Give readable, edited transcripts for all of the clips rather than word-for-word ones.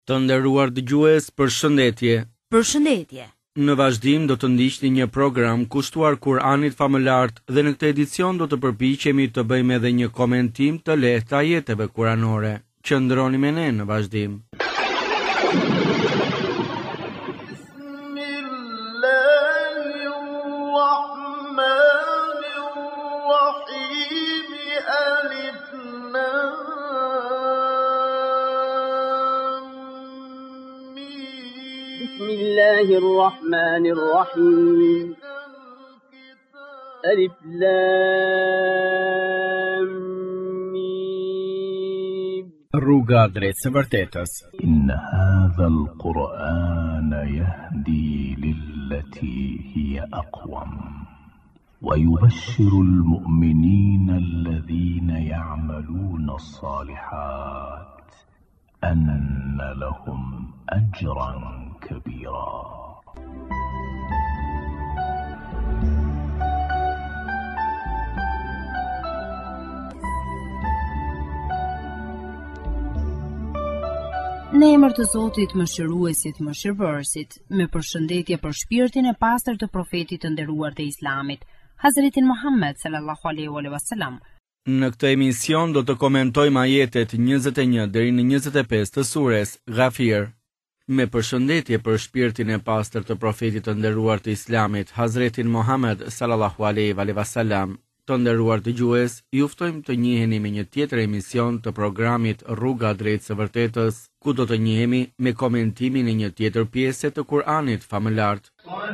Të nderuar dëgjues, përshëndetje. Përshëndetje. Në vazhdim do të ndiqni një program kushtuar Kur'anit famëlart dhe në këtë edicion do të përpiqemi të bëjmë edhe një komentim të lehtë të ajeteve kuranore. Qëndroni me ne në vazhdim. بسم الله الرحمن الرحيم ألف لام ميم Rruga drejt së vërtetës. إن هذا القرآن يهدي للتي هي أقوم ويبشر المؤمنين الذين يعملون الصالحات أن لهم أجرا كبيرا. Në emër të Zotit Mëshiruesit, Mëshirëbërësit, me përshëndetje për shpirtin e pastër të profetit të nderuar të Islamit, Hazretin Muhammed sallallahu alaihi wasallam. Në këtë emision do të komentojmë ajetet 21 deri në 25 të sures Ghafir. Me përshëndetje për shpirtin e pastër të profetit të nderuar të Islamit, Hazretin Muhammed sallallahu alaihi wasallam. Të nderuar dëgjues, ju ftojmë të njiheni me një tjetër emision të programit Rruga drejt së vërtetës, ku do të njihemi me komentimin e një tjetër pjese të Kur'anit famëlart.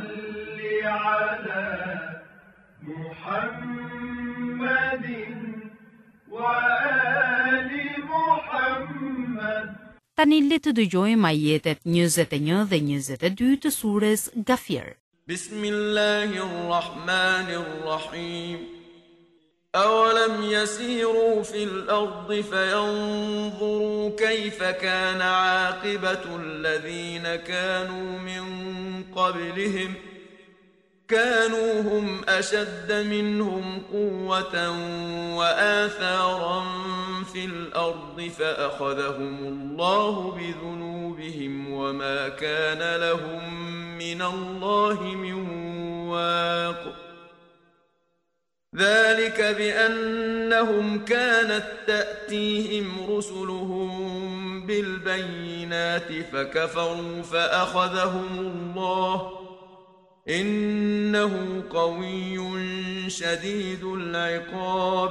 Tani le të dëgjojmë ajetet 21 dhe 22 të sures Ghafir. Bismillahirrahmanirrahim. أولم يسيروا في الأرض فينظروا كيف كان عاقبة الذين كانوا من قبلهم كانوا هم أشد منهم قوة وآثارا في الأرض فأخذهم الله بذنوبهم وما كان لهم من الله من واق ذلك بأنهم كانت تأتيهم رسلهم بالبينات فكفروا فأخذهم الله إنه قوي شديد العقاب.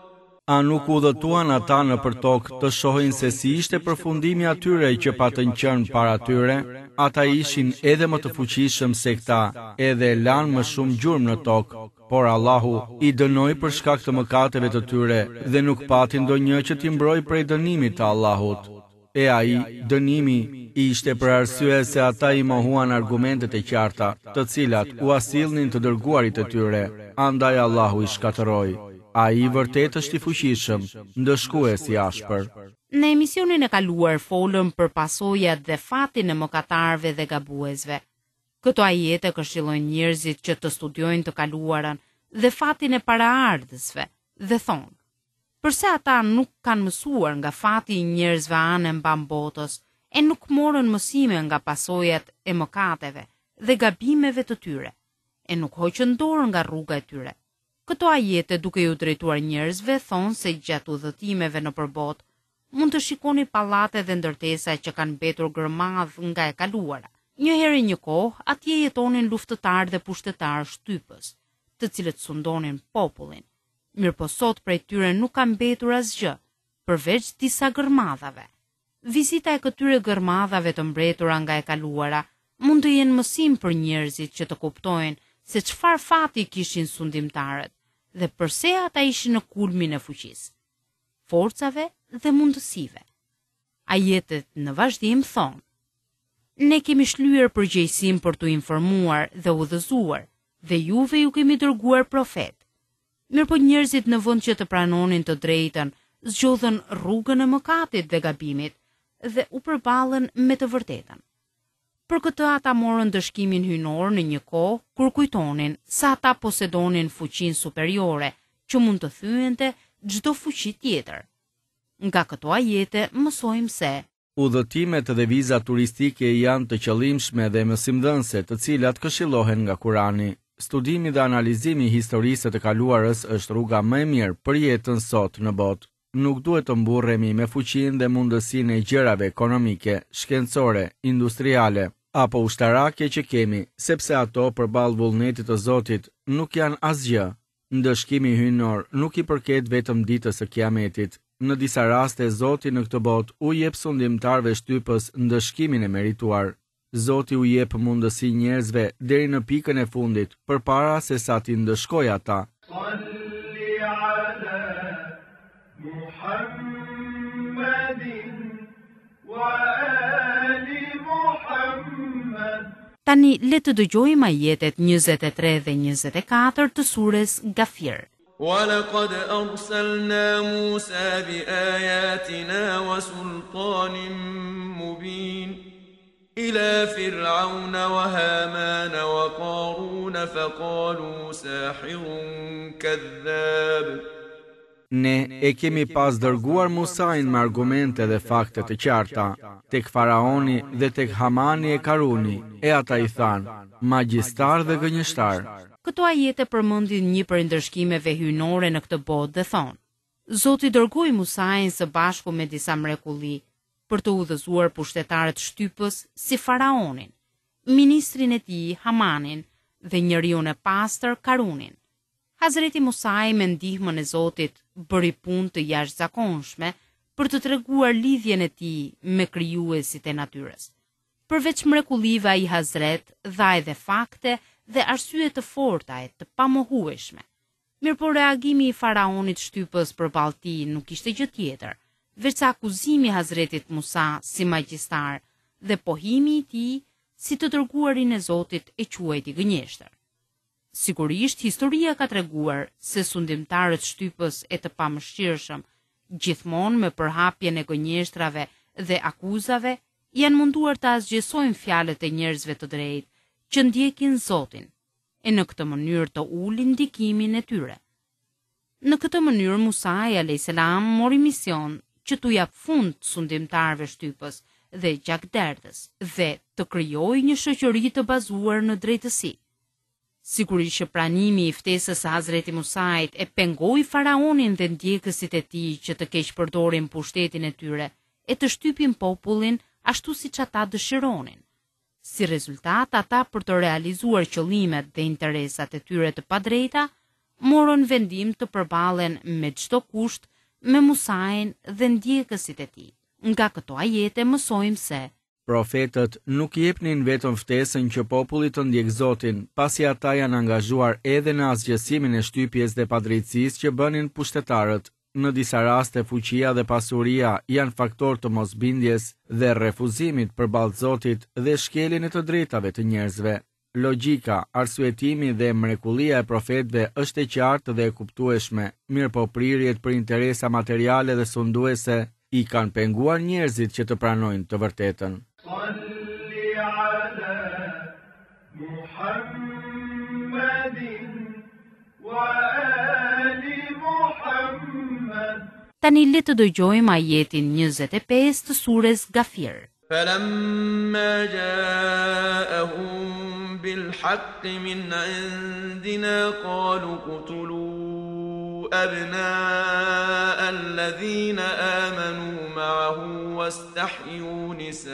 A nuk udhëtuan ata në për tokë të shohin se si ishte përfundimi atyre që patën qenë para tyre? Ata ishin edhe më të fuqishëm se këta, edhe lanë më shumë gjurmë në tokë, por Allahu i dënoi për shkak të mëkateve të tyre dhe nuk pati ndonjë që t'i mbrojë prej dënimit të Allahut. E ai, dënimi, ishte për arsye se ata i mohuan argumentet e qarta, të cilat u asillnin të dërguarit të tyre, andaj Allahu i shkatërroi. Ai vërtet është i fuqishëm, ndëshkues i ashpër. Në emisionin e kaluar folëm për pasojat dhe fatin e mëkatarëve dhe gabuesve. Këto ajete këshillojnë njerëzit që të studiojnë të kaluarën dhe fatin e paraardhësve dhe thonë: përse ata nuk kanë mësuar nga fati i njerëzve anë mban botës e nuk morën mësime nga pasojat e mëkateve dhe gabimeve të tyre, e nuk hoqën dorë nga rruga e tyre. Këto ajete duke ju drejtuar njerëzve thonë se gjatë udhëtimeve në përbot mund të shikoni pallate dhe ndërtesa që kanë mbetur gërmadh nga e kaluara. Një herë një kohë atje jetonin luftëtarë dhe pushtetarë shtypës, të cilët sundonin popullin. Mirëpo sot prej tyre nuk ka mbetur asgjë, përveç disa gërmadhave. Vizita e këtyre gërmadhave të mbretura nga e kaluara mund të jenë mësim për njerëzit që të kuptojnë se çfarë fati kishin sundimtarët dhe përse ata ishin në kulmin e fuqisë, forcave dhe mundësive. Ajetet në vazhdim thonë: ne kemi shlyer përgjegjësinë për t'u informuar dhe udhëzuar, dhe juve ju kemi dërguar profet. Mirëpo njerëzit në vend që të pranonin të drejtën, zgjodhën rrugën e mëkatit dhe gabimit dhe u përballën me të vërtetën. Për këtë ata morën dëshkimin hynor në një kohë kur kujtonin se ata posedonin fuqinë superiore që mund të thyente çdo fuqi tjetër. Nga këto ajete mësojmë se Udhëtimet dhe viza turistike janë të qëllimshme dhe mësimdhënëse, të cilat këshillohen nga Kurani. Studimi dhe analizimi i historisë të kaluarës është rruga më e mirë për jetën sot në botë. Nuk duhet të mburremi me fuqinë dhe mundësinë e gjërave ekonomike, shkencore, industriale apo ushtarake që kemi, sepse ato përballë vullnetit të Zotit nuk janë asgjë. Ndëshkimi hyjnor nuk i përket vetëm ditës së Kiametit. Në disa raste Zoti në këtë botë u jep sundimtarëve shtypës ndëshkimin e merituar. Zoti u jep mundësi njerëzve deri në pikën e fundit përpara se sa t'i ndëshkojë ata. Tani le të dëgjojmë ajetet 23 dhe 24 të surës Ghafir. ولقد أرسلنا موسى بآياتنا وسلطان مبين إلى فرعون وهامان وقارون فقالوا ساحر كذاب. Ne e kemi pas dërguar Musain me argumente dhe fakte të qarta, tek Faraoni dhe tek Hamani e Karuni, e ata i thanë, magjistar dhe gënjeshtar. Këto ajete përmendin një prej ndërshkimeve hyjnore në këtë botë dhe thonë: Zoti dërgoi Musain së bashku me disa mrekulli për të udhëzuar pushtetarët shtypës si Faraonin, ministrin e tij Hamanin dhe njeriu e pastër Karunin. Hazreti Musai me ndihmën e Zotit bëri punë të jashtëzakonshme për të treguar lidhjen e tij me krijuesit e natyrës. Përveç mrekullive ai Hazret dha edhe fakte dhe arsye të forta e të pamohueshme. Mirëpo reagimi i Faraonit shtypës përballë tij nuk ishte gjë tjetër, veç sa akuzimi i Hazretit Musa si magjistar dhe pohimi i tij si të dërguarin e Zotit e quajti gënjeshtër. Sigurisht, historia ka treguar se sundimtarët shtypës e të pamëshirshëm, gjithmonë me përhapjen e gënjeshtrave dhe akuzave, janë munduar të asgjësojnë fjalët e njerëzve të drejtë që ndjekin Zotin, e në këtë mënyrë të ulin ndikimin e tyre. Në këtë mënyrë Musai a.s. mori mision që t'u jap fund sundimtarëve shtypës dhe gjakderdhës dhe të krijojë një shoqëri të bazuar në drejtësi. Sigurisht që pranimi i ftesës së Hazreti Musait e pengoi Faraonin dhe ndjekësit e tij që të keqpërdorin pushtetin e tyre e të shtypin popullin ashtu siç ata dëshironin. Si rezultat, ata për të realizuar qëllimet dhe interesat e tyre të padrejta, morën vendim të përballen me çdo kusht me Musain dhe ndjekësit e tij. Nga këto ajete mësojmë se profetët nuk jepnin vetëm ftesën që populli të ndjek Zotin, pasi ata janë angazhuar edhe në asgjësimin e shtypjes dhe padrejtësisë që bënin pushtetarët. Në disa raste fuqia dhe pasuria janë faktor të mosbindjes dhe refuzimit përballë Zotit dhe shkeljen e të drejtave të njerëzve. Logjika, arsyetimi dhe mrekullia e profetëve është e qartë dhe e kuptueshme, mirëpo prirjet për interesa materiale dhe sunduese i kanë penguar njerëzit që të pranojnë të vërtetën. Tani le të dëgjojmë ajetin 25 të surës Ghafir. فلما جاءهم بالحق من عندنا قالوا اقتلوا أبناء الذين آمنوا معه واستحيوا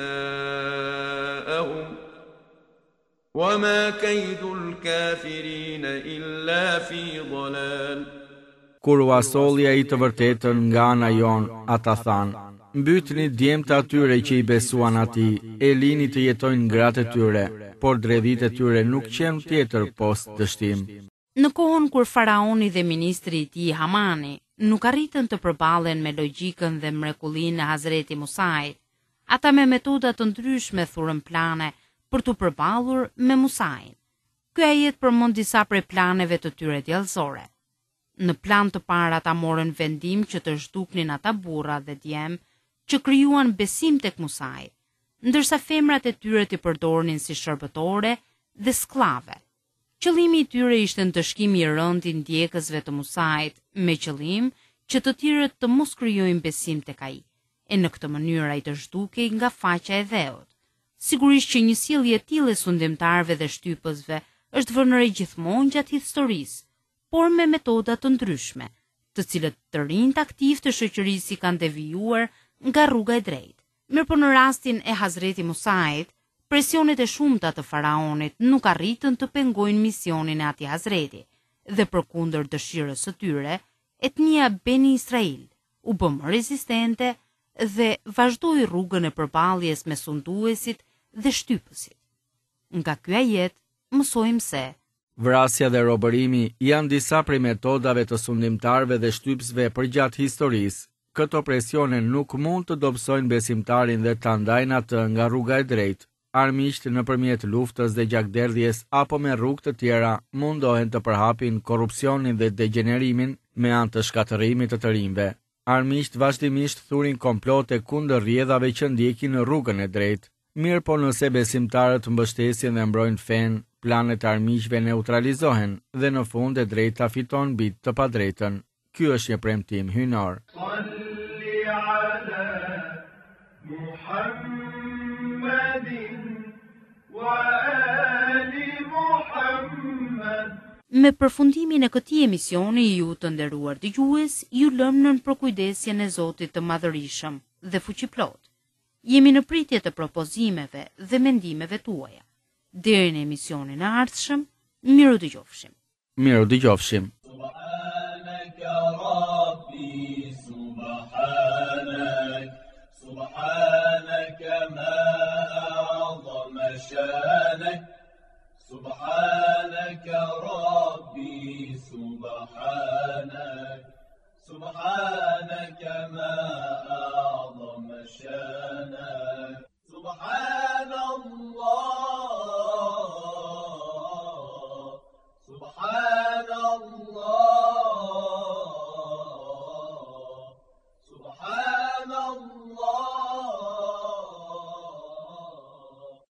نساءهم وما كيد الكافرين إلا في ضلال. Kur u asolli ai të vërtetën nga ana jon, ata thanë: mbytni djemtë atyre që i besuan atij, e lini të jetojnë gratë e tyre, por dredhit e tyre nuk qenë tjetër post dështim. Në kohën kur Faraoni dhe ministri i tij Hamani nuk arritën të përballen me logjikën dhe mrekullinë e Hazreti Musait, ata me metoda të ndryshme thurën plane për të përballur me Musain. Ky ajet përmend disa prej planeve të tyre djallësore. Në plan të parë ata morën vendim që të zhduknin ata burra dhe djem që krijuan besim tek Musai, ndërsa femrat e tyre t'i përdornin si shërbëtore dhe skllave. Qëllimi i tyre ishte ndëshkimi i rënd i ndjekësve të Musait, me qëllim që të tjerët të mos krijojnë besim tek ai, e në këtë mënyrë ai të zhdukej nga faqja e dheut. Sigurisht që një sjellje e tillë e sundimtarëve dhe shtypësve është vënë në re gjithmonë gjatë historisë, por me metoda të ndryshme, të cilët të rinjt aktiv të shoqërisë kanë devijuar nga rruga e drejtë. Mirëpo në rastin e Hazreti Musait, presionet e shumta të faraonit nuk arritën të pengojnë misionin e atij Hazreti, dhe përkundër dëshirës së tyre, etnia Beni Israil u bë më rezistente dhe vazhdoi rrugën e përballjes me sunduesit dhe shtypësit. Nga ky ajet mësojmë se vrasja dhe robërimi janë disa prej metodave të sundimtarëve dhe shtypësve përgjatë historisë. Këto presione nuk mund të dobësojnë besimtarin dhe ta ndajnë atë nga rruga e drejtë. Armiqt nëpërmjet luftës dhe gjakderdhjes apo me rrugë të tjera mundohen të përhapin korrupsionin dhe degenerimin me anë të shkatërimit të rinjve. Armiqt vazhdimisht thurin komplote kundër rrjedhave që ndjekin në rrugën e drejtë. Mirë po nëse besimtarët mbështesin dhe mbrojnë fen, planet e armiqve neutralizohen dhe në fund e drejta fiton mbi të padrejtën. Ky është një premtim hyjnor. Me përfundimin e këtij emisioni, ju të nderuar dëgjues, ju lëm nën përkujdesjen e Zotit të Madhërisëm dhe Fuqiplot. Jemi në pritje të propozimeve dhe mendimeve tuaja. Deri në emisionin e ardhshëm, miru dëgjofshim. Miru dëgjofshim. سبحانك ربي سبحانك ما